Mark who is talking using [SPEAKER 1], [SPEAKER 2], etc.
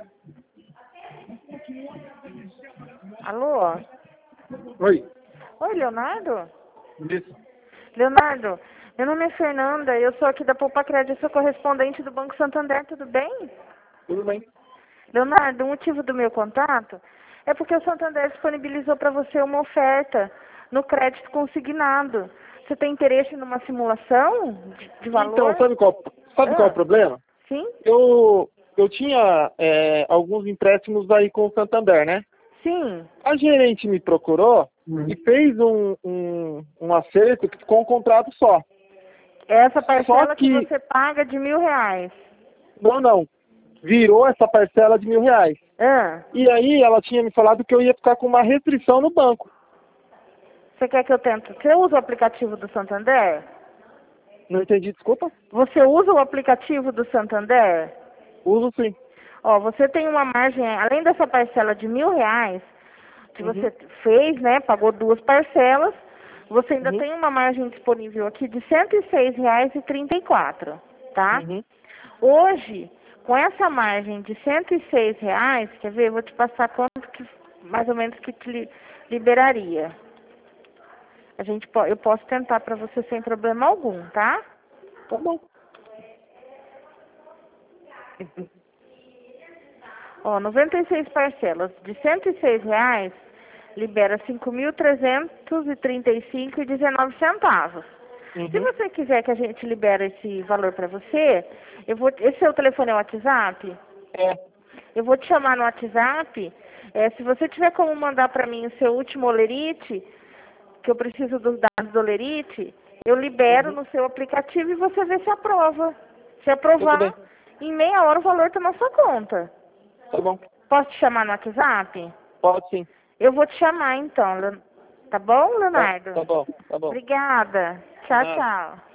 [SPEAKER 1] Alô?
[SPEAKER 2] Oi.
[SPEAKER 1] Oi, Leonardo?
[SPEAKER 2] Isso.
[SPEAKER 1] Leonardo, meu nome é Fernanda, eu sou aqui da Poupa-Crédito, eu sou correspondente do Banco Santander, tudo bem?
[SPEAKER 2] Tudo bem.
[SPEAKER 1] Leonardo, o motivo do meu contato é porque o Santander disponibilizou para você uma oferta no crédito consignado. Você tem interesse numa simulação de valor?
[SPEAKER 2] Então, sabe qual é o problema?
[SPEAKER 1] Sim?
[SPEAKER 2] Eu tinha alguns empréstimos aí com o Santander, né?
[SPEAKER 1] Sim.
[SPEAKER 2] A gerente me procurou e fez um acerto com um contrato só.
[SPEAKER 1] Essa parcela
[SPEAKER 2] Só
[SPEAKER 1] que
[SPEAKER 2] que,
[SPEAKER 1] você paga de R$ 1.000.
[SPEAKER 2] não. Virou essa parcela de R$ 1.000.
[SPEAKER 1] Ah,
[SPEAKER 2] E aí ela tinha me falado que eu ia ficar com uma restrição no banco.
[SPEAKER 1] você quer que eu tente? Você usa o aplicativo do Santander?
[SPEAKER 2] Não entendi, desculpa?
[SPEAKER 1] Você usa o aplicativo do Santander?
[SPEAKER 2] Uso sim.
[SPEAKER 1] Ó, você tem uma margem, além dessa parcela de R$ 1.000, que você fez, né, pagou 2 parcelas, você ainda tem uma margem disponível aqui de R$ 106,34, tá? Hoje, com essa margem de R$ 106, quer ver, eu vou te passar quanto que, mais ou menos, que te liberaria. Eu posso tentar para você sem problema algum, tá?
[SPEAKER 2] Tá bom.
[SPEAKER 1] Ó, 96 parcelas de R$ 106 libera 5.335,19 centavos. Se você quiser que a gente libere esse valor para você, esse seu telefone é o WhatsApp?
[SPEAKER 2] É.
[SPEAKER 1] Eu vou te chamar no WhatsApp. Se você tiver como mandar para mim o seu último olerite, que eu preciso dos dados do olerite, eu libero no seu aplicativo e você vê se aprova. Se
[SPEAKER 2] Tudo bem.
[SPEAKER 1] aprovar, em meia hora o valor está na sua conta.
[SPEAKER 2] Tá bom.
[SPEAKER 1] Posso te chamar no WhatsApp?
[SPEAKER 2] Pode sim.
[SPEAKER 1] Eu vou te chamar então, tá bom, Leonardo?
[SPEAKER 2] Tá bom, tá bom.
[SPEAKER 1] Obrigada. Tchau,
[SPEAKER 2] Nada.
[SPEAKER 1] tchau.